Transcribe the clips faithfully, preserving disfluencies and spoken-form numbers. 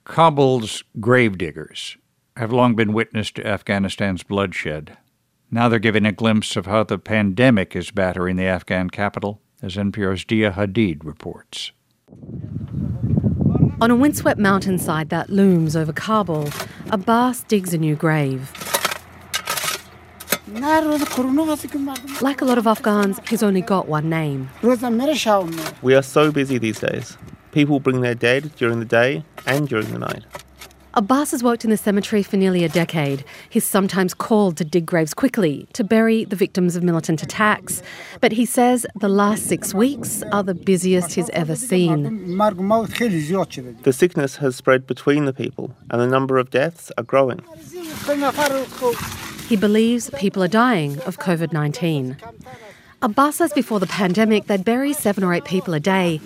Kabul's gravediggers have long been witness to Afghanistan's bloodshed. Now they're giving a glimpse of how the pandemic is battering the Afghan capital, as N P R's Dia Hadid reports. On a windswept mountainside that looms over Kabul, Abbas digs a new grave. Like a lot of Afghans, he's only got one name. We are so busy these days. People bring their dead during the day and during the night. Abbas has worked in the cemetery for nearly a decade. He's sometimes called to dig graves quickly, to bury the victims of militant attacks. But he says the last six weeks are the busiest he's ever seen. The sickness has spread between the people, and the number of deaths are growing. He believes people are dying of covid nineteen. Abbas says before the pandemic, they'd bury seven or eight people a day.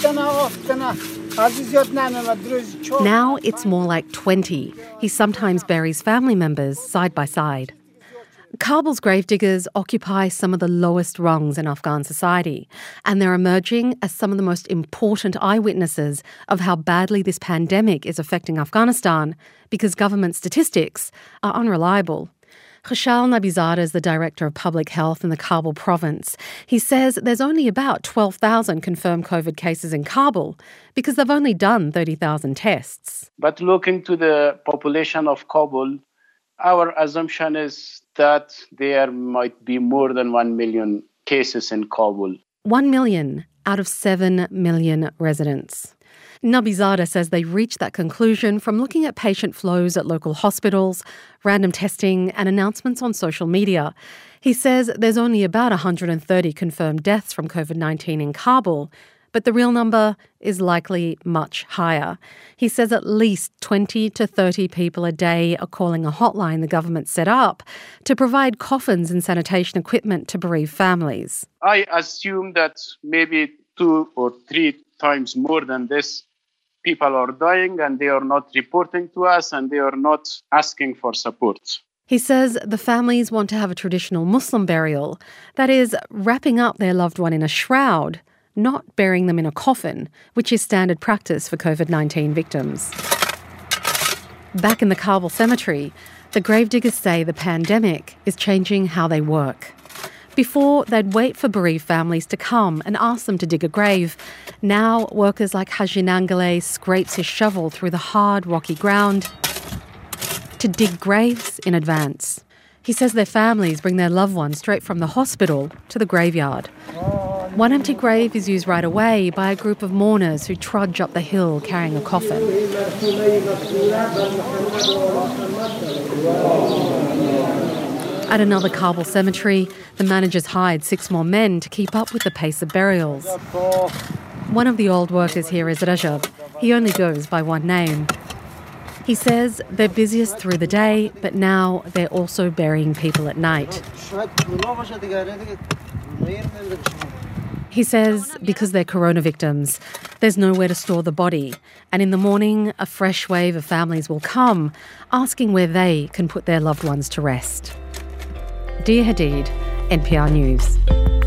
Now it's more like twenty. He sometimes buries family members side by side. Kabul's gravediggers occupy some of the lowest rungs in Afghan society, and they're emerging as some of the most important eyewitnesses of how badly this pandemic is affecting Afghanistan, because government statistics are unreliable. Khushal Nabizadeh is the Director of Public Health in the Kabul province. He says there's only about twelve thousand confirmed COVID cases in Kabul because they've only done thirty thousand tests. But looking to the population of Kabul, our assumption is that there might be more than one million cases in Kabul. One million out of seven million residents. Nabizadeh says they reached that conclusion from looking at patient flows at local hospitals, random testing and announcements on social media. He says there's only about one hundred thirty confirmed deaths from covid nineteen in Kabul, but the real number is likely much higher. He says at least twenty to thirty people a day are calling a hotline the government set up to provide coffins and sanitation equipment to bereaved families. I assume that maybe two or three times more than this people are dying, and they are not reporting to us, and they are not asking for support. He says the families want to have a traditional Muslim burial, that is, wrapping up their loved one in a shroud, not burying them in a coffin, which is standard practice for covid nineteen victims. Back in the Kabul cemetery, the gravediggers say the pandemic is changing how they work. Before, they'd wait for bereaved families to come and ask them to dig a grave. Now, workers like Haji Nangale scrapes his shovel through the hard, rocky ground to dig graves in advance. He says their families bring their loved ones straight from the hospital to the graveyard. One empty grave is used right away by a group of mourners who trudge up the hill carrying a coffin. At another Kabul cemetery, the managers hired six more men to keep up with the pace of burials. One of the old workers here is Rajab. He only goes by one name. He says they're busiest through the day, but now they're also burying people at night. He says because they're corona victims, there's nowhere to store the body, and in the morning a fresh wave of families will come, asking where they can put their loved ones to rest. Dia Hadid, N P R News.